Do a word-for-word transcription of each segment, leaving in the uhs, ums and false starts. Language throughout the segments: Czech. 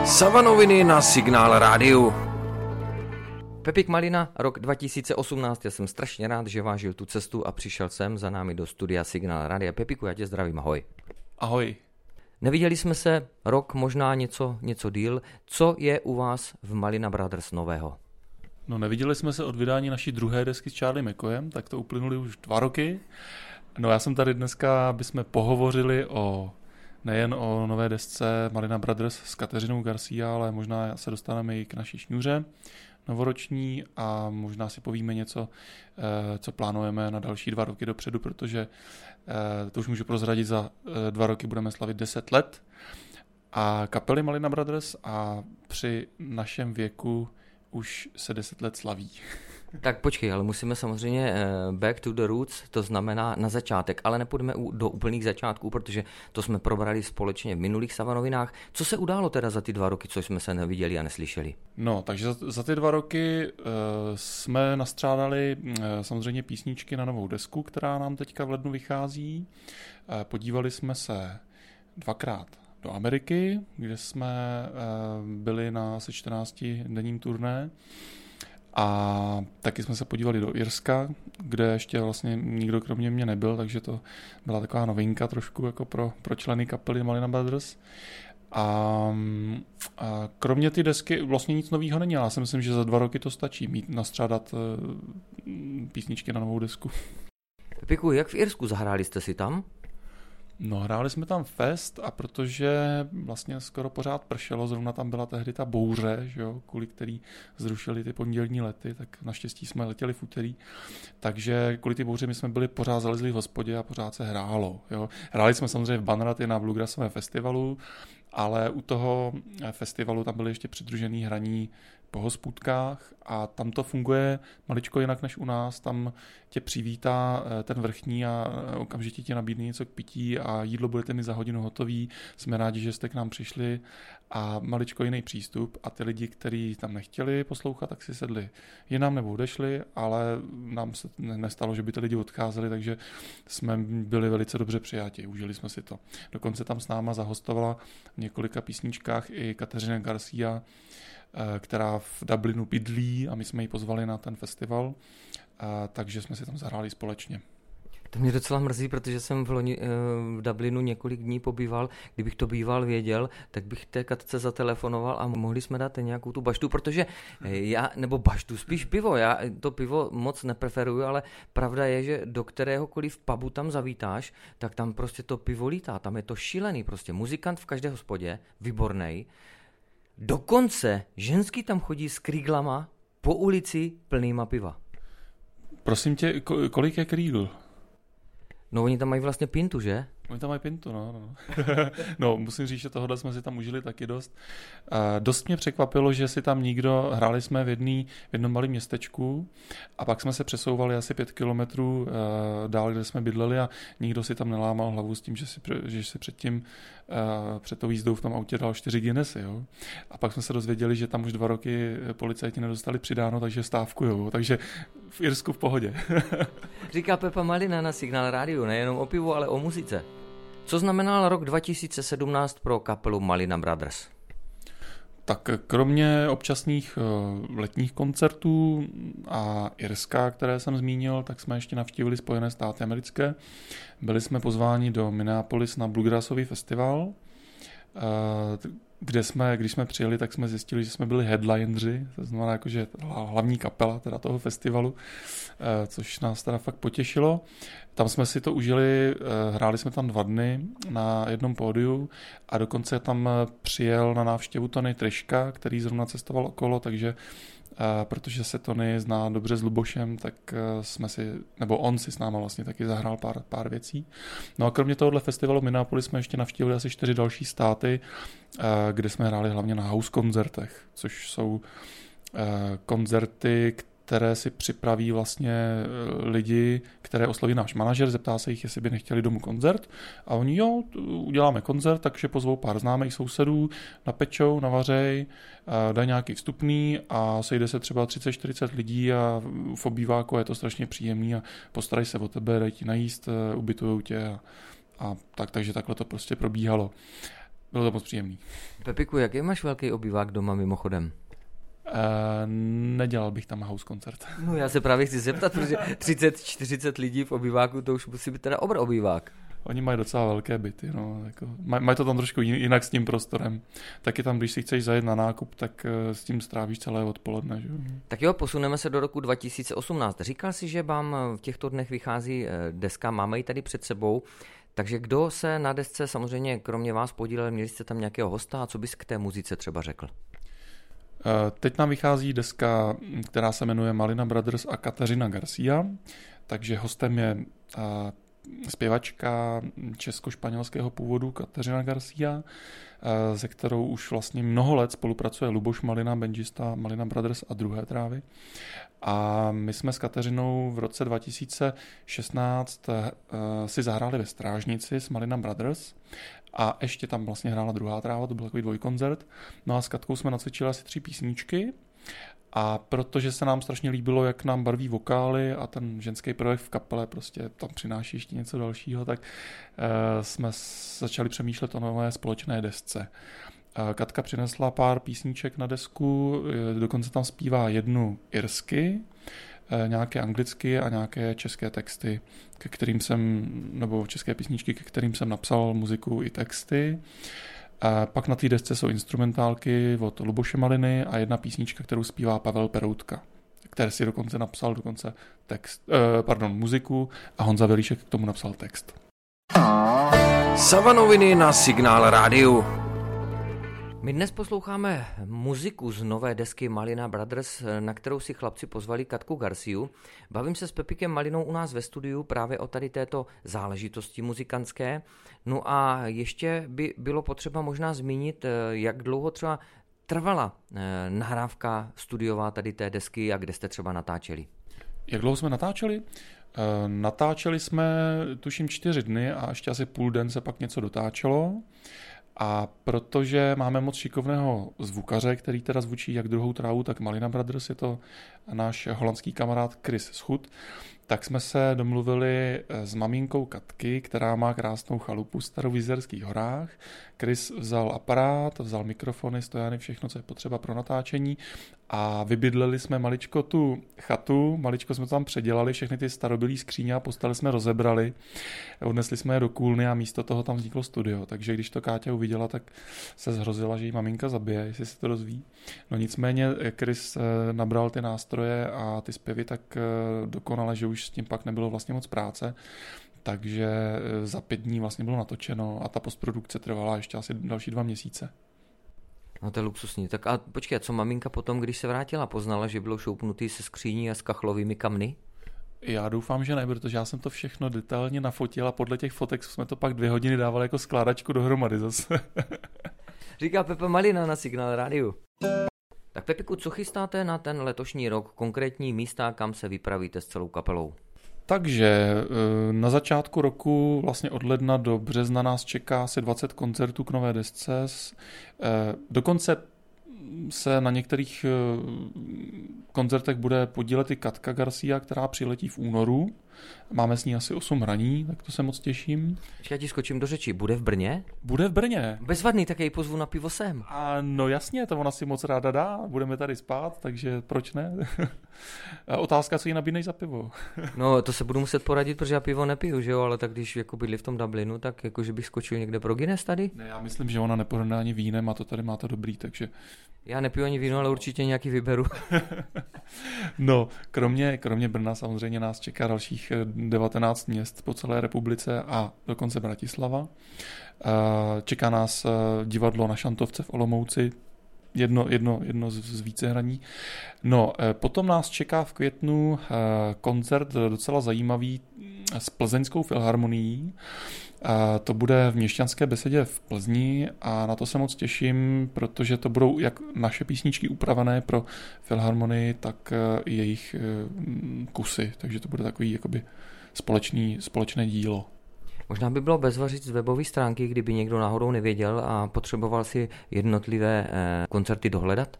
Savanoviny na Signál rádiu. Pepik Malina, rok dva tisíce osmnáct, já jsem strašně rád, že vážil tu cestu a přišel sem za námi do studia Signál rádia. Pepiku, já tě zdravím, ahoj. Ahoj. Neviděli jsme se rok, možná něco, něco díl. Co je u vás v Malina Brothers nového? No, neviděli jsme se od vydání naší druhé desky s Charlie McCoyem, tak to uplynuly už dva roky. No, já jsem tady dneska, aby jsme pohovořili o nejen o nové desce Malina Brothers s Kateřinou Garcia, ale možná se dostaneme i k naší šňůře novoroční a možná si povíme něco, co plánujeme na další dva roky dopředu, protože to už můžu prozradit, za dva roky budeme slavit deset let a kapely Malina Brothers a při našem věku už se deset let slaví. Tak počkej, ale musíme samozřejmě back to the roots, to znamená na začátek, ale nepůjdeme do úplných začátků, protože to jsme probrali společně v minulých Savanovinách. Co se událo teda za ty dva roky, co jsme se neviděli a neslyšeli? No, takže za, za ty dva roky uh, jsme nastřádali uh, samozřejmě písničky na novou desku, která nám teďka v lednu vychází. Uh, podívali jsme se dvakrát do Ameriky, kde jsme uh, byli na asi čtrnáctidenním turné. A taky jsme se podívali do Irska, kde ještě vlastně nikdo kromě mě nebyl, takže to byla taková novinka trošku jako pro, pro členy kapely Malina Brothers. A, a kromě ty desky vlastně nic nového není, já si myslím, že za dva roky to stačí mít nastřádat uh, písničky na novou desku. Pepiku, jak v Irsku, zahráli jste si tam? No, hráli jsme tam fest a protože vlastně skoro pořád pršelo, zrovna tam byla tehdy ta bouře, že jo, kvůli který zrušili ty pondělní lety, tak naštěstí jsme letěli v úterý, takže kvůli ty bouře my jsme byli pořád zalezli v hospodě a pořád se hrálo, jo. Hráli jsme samozřejmě v Banraty na Bluegrassovém festivalu, ale u toho festivalu tam byly ještě přidružený hraní po hospůdkách a tam to funguje maličko jinak než u nás, tam tě přivítá ten vrchní a okamžitě ti nabídne něco k pití a jídlo budete mít za hodinu hotový, jsme rádi, že jste k nám přišli a maličko jiný přístup a ty lidi, kteří tam nechtěli poslouchat, tak si sedli jinam nebo odešli, ale nám se nestalo, že by ty lidi odcházeli, takže jsme byli velice dobře přijati, užili jsme si to. Dokonce tam s náma zahostovala v několika písničkách i Kateřina Garcia, která v Dublinu bydlí a my jsme ji pozvali na ten festival, takže jsme si tam zahráli společně. To mě docela mrzí, protože jsem v, loni, v Dublinu několik dní pobýval. Kdybych to býval věděl, tak bych té Katce zatelefonoval a mohli jsme dát nějakou tu baštu, protože já, nebo baštu, spíš pivo, já to pivo moc nepreferuju, ale pravda je, že do kteréhokoliv pubu tam zavítáš, tak tam prostě to pivo lítá, tam je to šílený prostě. Muzikant v každé hospodě, výbornej. Dokonce ženský tam chodí s krýglama po ulici plnýma piva. Prosím tě, kolik je krýgl? No oni tam mají vlastně pintu, že? Oni tam mají pintu, no. No, no musím říct, že tohle jsme si tam užili taky dost. Uh, dost mě překvapilo, že si tam nikdo, hráli jsme v, jedný, v jednom malém městečku a pak jsme se přesouvali asi pět kilometrů uh, dál, kde jsme bydleli a nikdo si tam nelámal hlavu s tím, že si, že si předtím uh, před tou jízdou v tom autě dal čtyři Guinnessy, jo. A pak jsme se dozvěděli, že tam už dva roky policajti nedostali přidáno, takže stávkujou, takže v Irsku v pohodě. Říká Pepa Malina na Signál rádiu, nejenom o pivu, ale o muzice. Co znamenal rok dva tisíce sedmnáct pro kapelu Malina Brothers? Tak kromě občasných letních koncertů a Irska, které jsem zmínil, tak jsme ještě navštívili Spojené státy americké. Byli jsme pozváni do Minneapolis na Bluegrassový festival, kde jsme, když jsme přijeli, tak jsme zjistili, že jsme byli headlineři, to znamená jakože hlavní kapela teda toho festivalu, což nás teda fakt potěšilo. Tam jsme si to užili, hráli jsme tam dva dny na jednom pódiu a dokonce tam přijel na návštěvu Tony Triška, který zrovna cestoval okolo, takže protože se Tony zná dobře s Lubošem, tak jsme si, nebo on si s náma vlastně taky zahrál pár, pár věcí. No a kromě tohohle festivalu v Minneapolis jsme ještě navštívili asi čtyři další státy, kde jsme hráli hlavně na house koncertech, což jsou koncerty, které si připraví vlastně lidi, které osloví náš manažer, zeptá se jich, jestli by nechtěli domů koncert a oni jo, uděláme koncert, takže pozvou pár známých sousedů, napečou, navařej, dají nějaký vstupný a sejde se třeba třicet čtyřicet lidí a v obýváku je to strašně příjemný a postarají se o tebe, dají ti najíst, ubytujou tě a, a tak, takže takhle to prostě probíhalo. Bylo to moc příjemný. Pepiku, jaký máš velký obývák doma mimochodem? Uh, nedělal bych tam house koncert. No já se právě chci zeptat, protože třicet čtyřicet lidí v obýváku, to už musí být teda obr obývák. Oni mají docela velké byty, no, jako, maj, mají to tam trošku jinak s tím prostorem. Taky tam, když si chceš zajet na nákup, tak uh, s tím strávíš celé odpoledne. Že? Tak jo, posuneme se do roku dva tisíce osmnáct. Říkal jsi, že vám v těchto dnech vychází deska, máme ji tady před sebou. Takže kdo se na desce samozřejmě kromě vás podílel, měli jste tam nějakého hosta a co bys k té muzice třeba řekl? Teď nám vychází deska, která se jmenuje Malina Brothers a Kateřina Garcia, takže hostem je zpěvačka česko-španělského původu Kateřina Garcia, se kterou už vlastně mnoho let spolupracuje Luboš Malina, bandžista Malina Brothers a Druhé trávy. A my jsme s Kateřinou v roce dva tisíce šestnáct si zahráli ve Strážnici s Malina Brothers a ještě tam vlastně hrála Druhá tráva, to byl takový dvojkoncert. No a s Katkou jsme nacvičili asi tři písničky a protože se nám strašně líbilo, jak nám barví vokály a ten ženský projekt v kapele prostě tam přináší ještě něco dalšího, tak uh, jsme začali přemýšlet o nové společné desce. Uh, Katka přinesla pár písniček na desku, dokonce tam zpívá jednu irsky, nějaké anglicky a nějaké české texty, ke kterým jsem, nebo české písničky, ke kterým jsem napsal muziku i texty. A pak na té desce jsou instrumentálky od Luboše Maliny a jedna písnička, kterou zpívá Pavel Peroutka, který si dokonce napsal dokonce text, eh, pardon, muziku a Honza Velíšek k tomu napsal text. Savanoviny na Signál rádiu. My dnes posloucháme muziku z nové desky Malina Brothers, na kterou si chlapci pozvali Katku Garciu. Bavím se s Pepikem Malinou u nás ve studiu právě o tady této záležitosti muzikantské. No a ještě by bylo potřeba možná zmínit, jak dlouho třeba trvala nahrávka studiová tady té desky a kde jste třeba natáčeli. Jak dlouho jsme natáčeli? Natáčeli jsme tuším čtyři dny a ještě asi půl den se pak něco dotáčelo. A protože máme moc šikovného zvukaře, který teda zvučí jak Druhou trávu, tak Malina Brothers, je to náš holandský kamarád Chris Schut, tak jsme se domluvili s maminkou Katky, která má krásnou chalupu v Starovýzerských horách. Chris vzal aparát, vzal mikrofony, stojany, všechno, co je potřeba pro natáčení a vybydleli jsme maličko tu chatu, maličko jsme to tam předělali, všechny ty starobylý skříně a postele jsme rozebrali, odnesli jsme je do kůlny a místo toho tam vzniklo studio, takže když to Káťa uviděla, tak se zhrozila, že jí maminka zabije, jestli se to dozví. No nicméně Chris nabral ty nástroje a ty zpěvy tak dokonale, že už s tím pak nebylo vlastně moc práce, takže za pět dní vlastně bylo natočeno a ta postprodukce trvala ještě asi další dva měsíce. No to je luxusní. Tak a počkej, co maminka potom, když se vrátila, poznala, že bylo šoupnutý se skříní a s kachlovými kamny? Já doufám, že ne, protože já jsem to všechno detailně nafotil a podle těch fotek jsme to pak dvě hodiny dávali jako skládačku dohromady zase. Říká Pepa Malina na Signál rádiu. Tak Pepiku, co chystáte na ten letošní rok, konkrétní místa, kam se vypravíte s celou kapelou? Takže na začátku roku, vlastně od ledna do března nás čeká asi dvacet koncertů k nové desce. Dokonce se na některých koncertech bude podílet i Katka Garcia, která přiletí v únoru. Máme s ní asi osm hraní, tak to se moc těším. Já ti skočím do řeči. Bude v Brně? Bude v Brně. Bezvadný, tak jej pozvu na pivo sem. A no jasně, to ona si moc ráda dá. Budeme tady spát, takže proč ne? Otázka, co jí nabídneš za pivo. No, to se budu muset poradit, protože já pivo nepiju, že jo, ale tak když jako bydli v tom Dublinu, tak jakože bych skočil někde pro Guinness tady. Ne, já myslím, že ona nepodane ani vínem a to tady má to dobrý, takže... Já nepiju ani víno, ale určitě nějaký vyberu. No, kromě, kromě Brna samozřejmě nás čeká dalších devatenáct měst po celé republice a dokonce Bratislava. Čeká nás divadlo na Šantovce v Olomouci, jedno, jedno, jedno z více hraní. No, potom nás čeká v květnu koncert docela zajímavý s Plzeňskou filharmonií. A to bude v Měšťanské besedě v Plzni a na to se moc těším, protože to budou jak naše písničky upravené pro filharmonii, tak i jejich kusy, takže to bude takový jakoby společný, společné dílo. Možná by bylo bezvařit z webové stránky, kdyby někdo náhodou nevěděl a potřeboval si jednotlivé koncerty dohledat?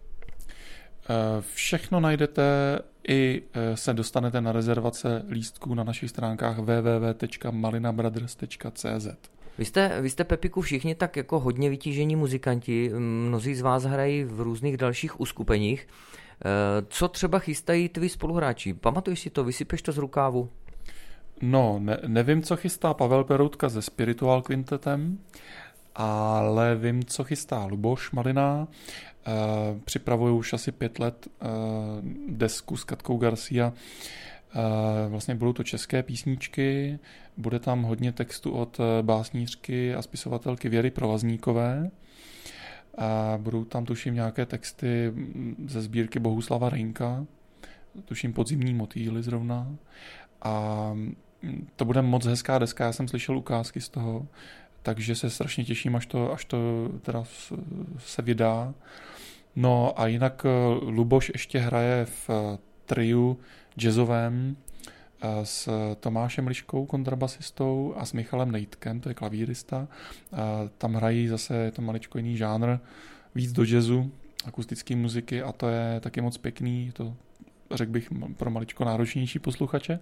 Všechno najdete, i se dostanete na rezervace lístků na našich stránkách w w w tečka malina brothers tečka c z. Vy jste, vy jste, Pepiku, všichni tak jako hodně vytížení muzikanti, mnozí z vás hrají v různých dalších uskupeních. Co třeba chystají tví spoluhráči? Pamatuješ si to, vysypeš to z rukávu? No, ne, nevím, co chystá Pavel Peroutka se Spiritual Quintetem, ale vím, co chystá Luboš Malina. E, připravují už asi pět let e, desku s Katkou Garcia. E, vlastně budou to české písničky, bude tam hodně textu od básnířky a spisovatelky Věry Provazníkové. A budou tam, tuším, nějaké texty ze sbírky Bohuslava Rejnka, tuším Podzimní motýly zrovna. A to bude moc hezká deska, já jsem slyšel ukázky z toho, takže se strašně těším, až to, až to teda se vydá. No a jinak Luboš ještě hraje v triu jazzovém s Tomášem Liškou, kontrabasistou, a s Michalem Nejtkem, to je klavírista. Tam hrají zase, je to maličko jiný žánr, víc do jazzu, akustické muziky, a to je taky moc pěkný, je to, řekl bych, pro maličko náročnější posluchače.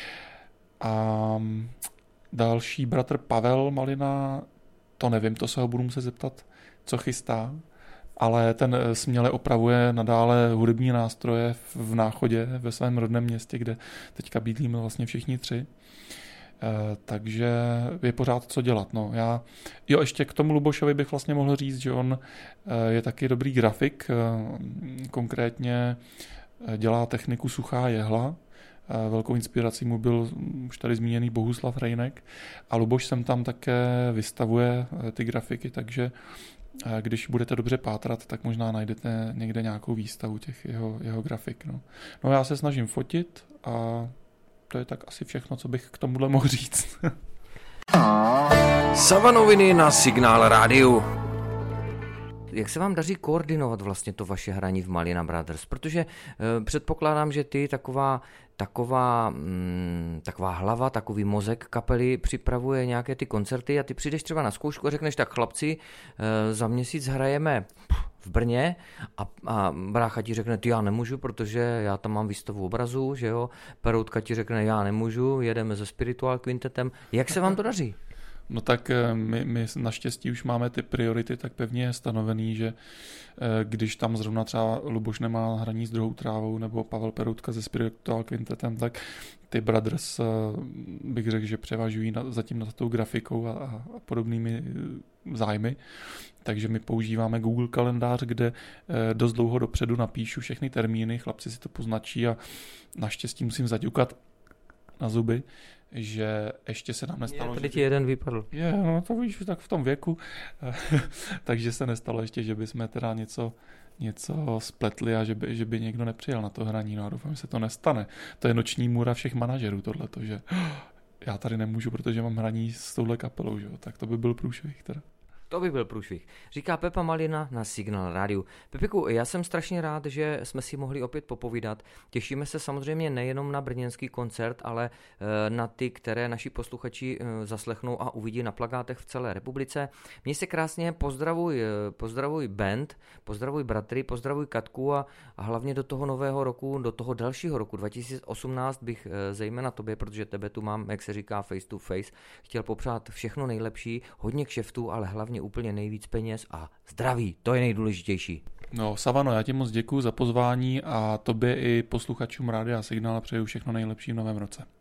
A další bratr Pavel Malina, to nevím, to se ho budu muset zeptat, co chystá, ale ten směle opravuje nadále hudební nástroje v Náchodě, ve svém rodném městě, kde teďka bydlíme vlastně všichni tři. E, takže je pořád co dělat. No, já, jo, ještě k tomu Lubošovi bych vlastně mohl říct, že on je taky dobrý grafik, konkrétně dělá techniku Suchá jehla. Velkou inspirací mu byl už tady zmíněný Bohuslav Rejnek a Luboš sem tam také vystavuje ty grafiky, takže když budete dobře pátrat, tak možná najdete někde nějakou výstavu těch jeho, jeho grafik. No. no já se snažím fotit a to je tak asi všechno, co bych k tomuhle mohl říct. Savanoviny na Signál rádiu. Jak se vám daří koordinovat vlastně to vaše hraní v Malina Brothers? Protože e, předpokládám, že ty taková, taková, mm, taková hlava, takový mozek kapely připravuje nějaké ty koncerty a ty přijdeš třeba na zkoušku a řekneš, tak chlapci, e, za měsíc hrajeme v Brně a, a brácha ti řekne, ty já nemůžu, protože já tam mám výstavu obrazů, že jo, Peroutka ti řekne, já nemůžu, jedeme se Spiritual Quintetem. Jak se vám to daří? No tak my, my naštěstí už máme ty priority tak pevně stanovený, že když tam zrovna třeba Luboš nemá hraní s Druhou trávou nebo Pavel Peroutka se Spiritual Quintetem, tak ty Brothers bych řekl, že převažují na, zatím nad tou grafikou a, a podobnými zájmy. Takže my používáme Google kalendář, kde dost dlouho dopředu napíšu všechny termíny, chlapci si to poznačí a naštěstí musím zaťukat na zuby, že ještě se nám nestalo... Je, tady ti jeden vypadl. Je, no to víš, tak v tom věku. Takže se nestalo ještě, že bychom teda něco, něco spletli a že by, že by někdo nepřijel na to hraní. No a doufám, že se to nestane. To je noční můra všech manažerů tohleto, že já tady nemůžu, protože mám hraní s touhle kapelou, že? Tak to by byl průšvih teda. To by byl průšvih. Říká Pepa Malina na Signál rádiu. Pepiku, já jsem strašně rád, že jsme si mohli opět popovídat. Těšíme se samozřejmě nejenom na brněnský koncert, ale na ty, které naši posluchači zaslechnou a uvidí na plakátech v celé republice. Měj se krásně, pozdravuj, pozdravuj band, pozdravuj bratry, pozdravuj Katku a, a hlavně do toho nového roku, do toho dalšího roku dva tisíce osmnáct bych zejména tobě, protože tebe tu mám, jak se říká, face to face, chtěl popřát všechno nejlepší, hodně kšeftů, ale hlavně úplně nejvíc peněz a zdraví, to je nejdůležitější. No, Savano, já ti moc děkuju za pozvání a tobě i posluchačům Rádia Signál přeju všechno nejlepší v novém roce.